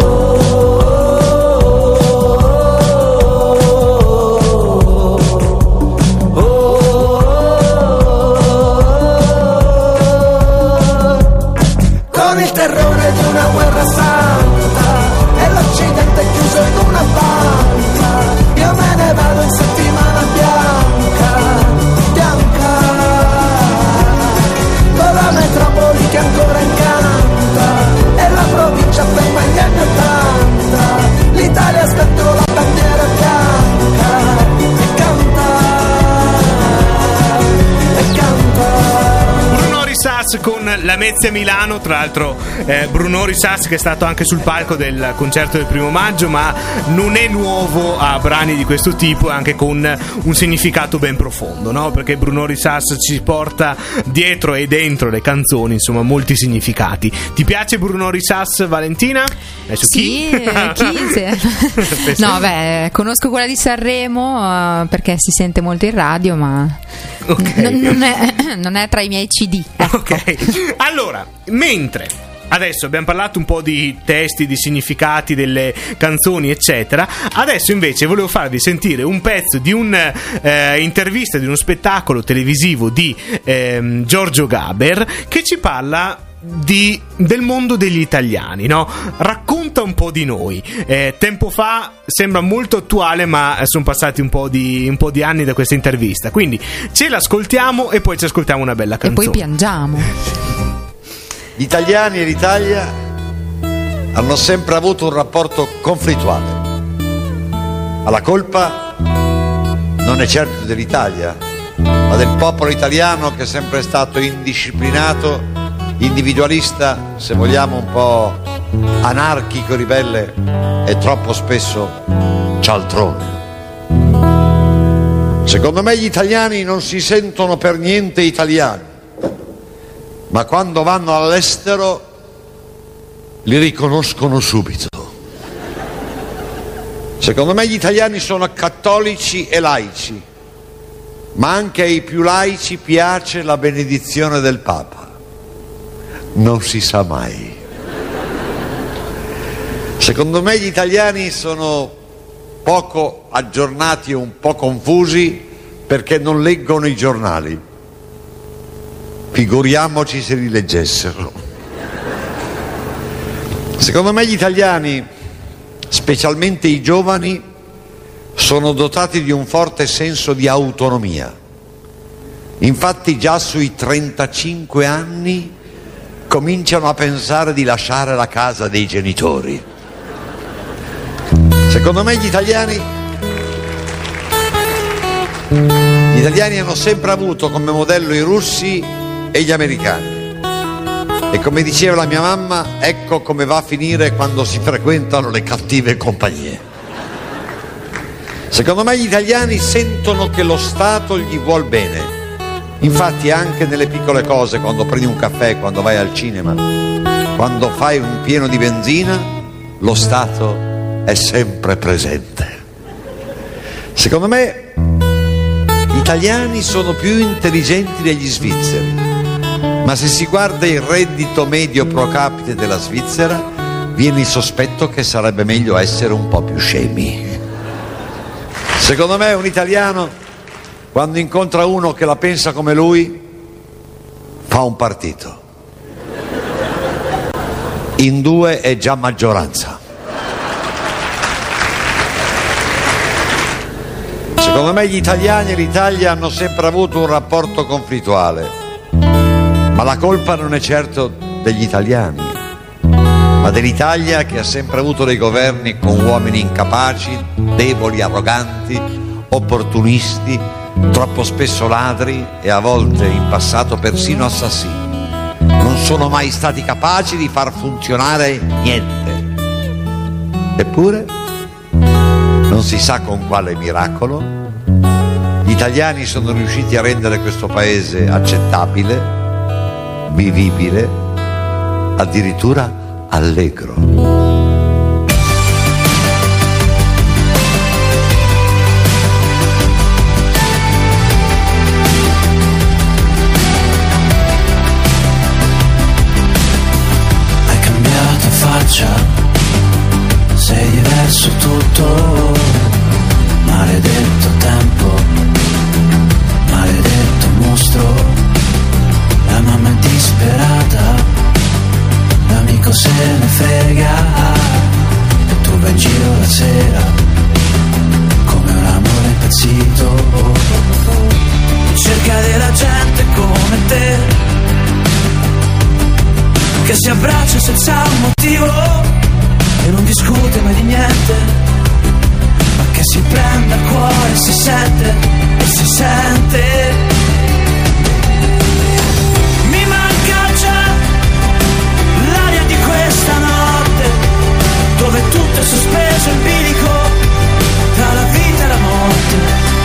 Il terrore di una guerra santa e l'Occidente chiuso in una banca, io me ne vado in settimana bianca, bianca, con la metropoli che ancora incanta e la provincia ferma gli anni '80, l'Italia ha spento la bandiera bianca e canta, e canta. Bruno Risas con la Mezza Milano, tra l'altro Bruno Risas che è stato anche sul palco del concerto del 1° maggio, ma non è nuovo a brani di questo tipo, anche con un significato ben profondo, no? Perché Bruno Risas ci porta dietro e dentro le canzoni, insomma, molti significati. Ti piace Bruno Risas, Valentina? Sì, chi? No, beh, conosco quella di Sanremo perché si sente molto in radio, ma okay. non è tra i miei CD. Ok, allora, mentre adesso abbiamo parlato un po' di testi, di significati delle canzoni, eccetera, adesso invece volevo farvi sentire un pezzo di un'intervista, di uno spettacolo televisivo di Giorgio Gaber, che ci parla del mondo degli italiani, no? Racconta un po' di noi. Tempo fa sembra molto attuale, ma sono passati un po' di anni da questa intervista, quindi ce l'ascoltiamo e poi ci ascoltiamo una bella canzone e poi piangiamo. Gli italiani e l'Italia hanno sempre avuto un rapporto conflittuale, ma la colpa non è certo dell'Italia, ma del popolo italiano, che è sempre stato indisciplinato, individualista, se vogliamo un po' anarchico e ribelle e troppo spesso cialtrone. Secondo me gli italiani non si sentono per niente italiani, ma quando vanno all'estero li riconoscono subito. Secondo me gli italiani sono cattolici e laici, ma anche ai più laici piace la benedizione del Papa. Non si sa mai. Secondo me gli italiani sono poco aggiornati e un po' confusi perché non leggono i giornali. Figuriamoci se li leggessero. Secondo me gli italiani, specialmente i giovani, sono dotati di un forte senso di autonomia. Infatti già sui 35 anni cominciano a pensare di lasciare la casa dei genitori. Secondo me gli italiani hanno sempre avuto come modello i russi e gli americani. E come diceva la mia mamma, ecco come va a finire quando si frequentano le cattive compagnie. Secondo me gli italiani sentono che lo Stato gli vuol bene. Infatti anche nelle piccole cose, quando prendi un caffè, quando vai al cinema, quando fai un pieno di benzina, lo Stato è sempre presente. Secondo me gli italiani sono più intelligenti degli svizzeri, ma se si guarda il reddito medio pro capite della Svizzera viene il sospetto che sarebbe meglio essere un po' più scemi. Secondo me un italiano, quando incontra uno che la pensa come lui, fa un partito. In due è già maggioranza. Secondo me gli italiani e l'Italia hanno sempre avuto un rapporto conflittuale, ma la colpa non è certo degli italiani, ma dell'Italia che ha sempre avuto dei governi con uomini incapaci, deboli, arroganti, opportunisti, troppo spesso ladri e a volte in passato persino assassini. Non sono mai stati capaci di far funzionare niente. Eppure, non si sa con quale miracolo, gli italiani sono riusciti a rendere questo paese accettabile, vivibile, addirittura allegro. Sei diverso tutto, maledetto tempo, maledetto mostro. La mamma è disperata, l'amico se ne frega, e tu vai in giro la sera come un amore impazzito, in cerca della gente come te, che si abbraccia senza un motivo e non discute mai di niente, ma che si prende a cuore e si sente, mi manca già l'aria di questa notte, dove tutto è sospeso in bilico tra la vita e la morte.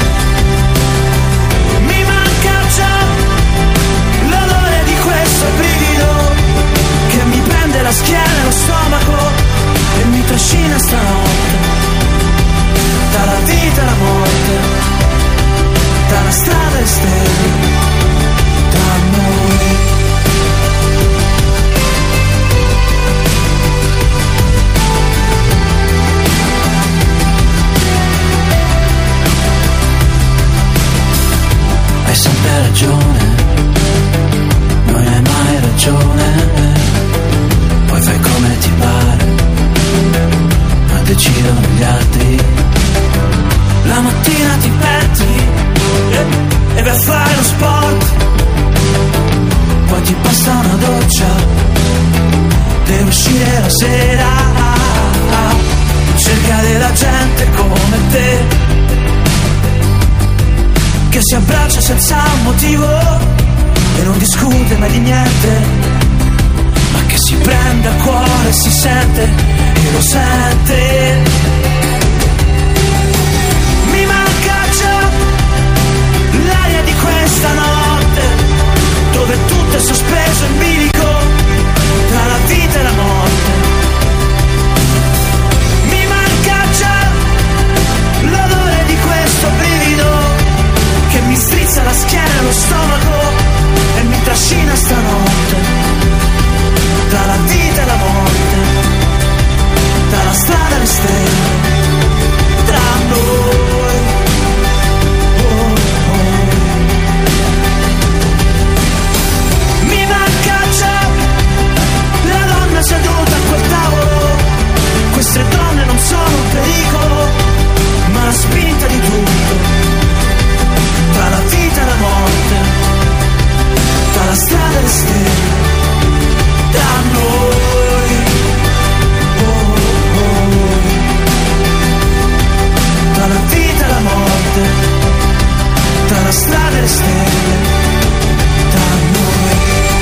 Mi manca già l'odore di questo brivido che mi prende la schiena e lo stomaco e mi trascina stanotte, dalla vita alla morte, dalla strada e stelle, da noi. Hai sempre ragione, non hai mai ragione, poi fai come ti pare, ma decidono gli altri. La mattina ti petti e vai a fare lo sport, poi ti basta una doccia, devi uscire la sera, cerca della gente come te, che si abbraccia senza un motivo e non discute mai di niente, ma che si si prende a cuore, si sente e lo sente. Mi manca già l'aria di questa notte, dove tutto è sospeso in bilico tra la vita e la morte. Mi manca già l'odore di questo brivido che mi strizza la schiena e lo stomaco e mi trascina stanotte tra la vita e la morte, tra la strada e le stelle, tra noi. Mi manca già la donna seduta a quel tavolo. Queste donne non sono un pericolo, ma la spinta di tutto, tra la vita e la morte, tra la strada e le stelle, tra noi. Tra la vita e la morte, tra la strada e le stelle, tra noi.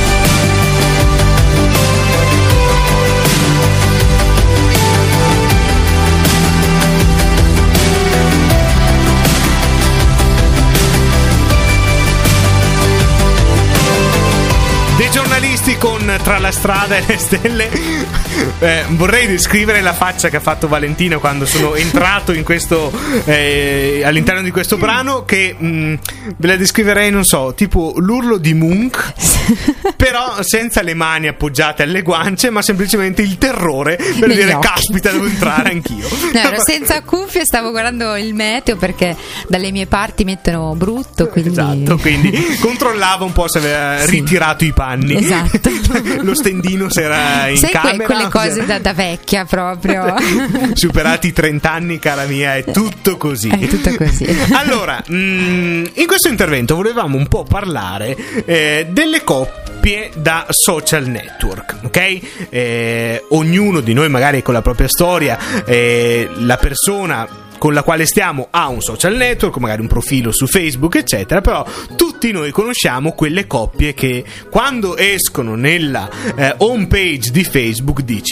Dei giornalisti con Tra la strada e le stelle. Vorrei descrivere la faccia che ha fatto Valentina quando sono entrato in questo all'interno di questo brano, che ve la descriverei, non so, tipo l'urlo di Munch, però senza le mani appoggiate alle guance, ma semplicemente il terrore per Negli dire occhi. caspita, devo entrare anch'io. No, ero senza cuffie, stavo guardando il meteo perché dalle mie parti mettono brutto, quindi... Esatto, quindi controllavo un po' se aveva ritirato i panni. Esatto. Lo stendino se era in Sai camera. quelle cose da vecchia proprio. Superati i 30 anni, cara mia, è tutto così. È tutto così. Allora, in questo intervento volevamo un po' parlare delle coppie da social network, ok? Ognuno di noi magari con la propria storia, la persona con la quale stiamo ha un social network, magari un profilo su Facebook, eccetera, però tutti noi conosciamo quelle coppie che quando escono nella home page di Facebook dici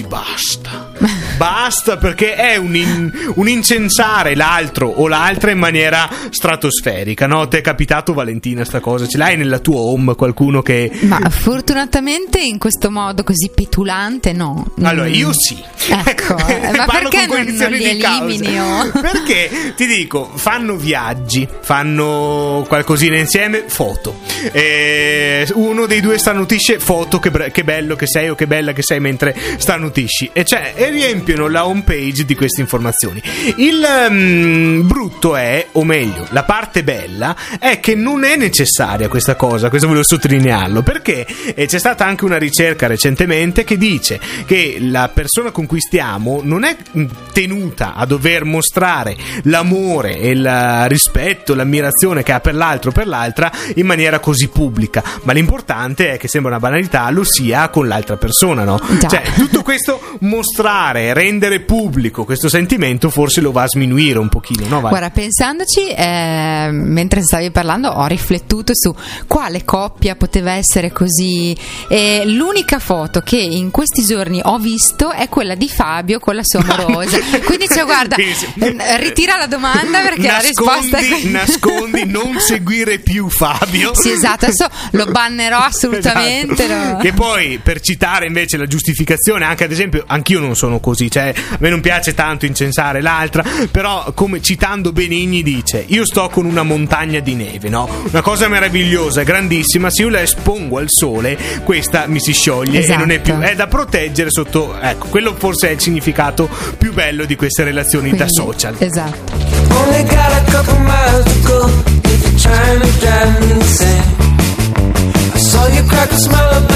basta, perché è un incensare l'altro o l'altra in maniera stratosferica, no? Ti è capitato, Valentina, sta cosa? Ce l'hai nella tua home qualcuno che... Ma fortunatamente in questo modo così petulante no. Allora, io sì. Ecco, ma Parlo perché con non cognizione li di causa. elimini? Oh? Perché ti dico, fanno viaggi, fanno qualcosina insieme, foto. Uno dei due starnutisce, foto, che bello che sei o che bella che sei mentre starnutisci. E riempiono la home page di queste informazioni. Il brutto è, o meglio, la parte bella è che non è necessaria questa cosa. Questo volevo sottolinearlo, perché c'è stata anche una ricerca recentemente che dice che la persona con cui stiamo non è tenuta a dover mostrare l'amore e il rispetto, l'ammirazione che ha per l'altro o per l'altra in maniera così pubblica, ma l'importante è che, sembra una banalità, lo sia con l'altra persona, no? Già. Cioè, tutto questo mostrare, rendere pubblico questo sentimento forse lo va a sminuire un pochino, no? Guarda, pensandoci, mentre stavi parlando ho riflettuto su quale coppia poteva essere così. L'unica foto che in questi giorni ho visto è quella di Fabio con la sua amorosa. Quindi guarda, ritira la domanda perché la risposta è nascondi, non seguire più Fabio. Sì, esatto, adesso lo bannerò assolutamente. Esatto. No. Che poi, per citare invece la giustificazione, anche ad esempio, anch'io non sono così, cioè a me non piace tanto incensare l'altra, però come citando Benigni dice: io sto con una montagna di neve, no? Una cosa meravigliosa, grandissima, se io la espongo al sole questa mi si scioglie, esatto. E non è più, è da proteggere sotto, ecco, quello forse è il significato più bello di queste relazioni. Quindi, da social. Esatto. Only got a couple miles to go if you're trying to drive me insane. I saw you crack a smile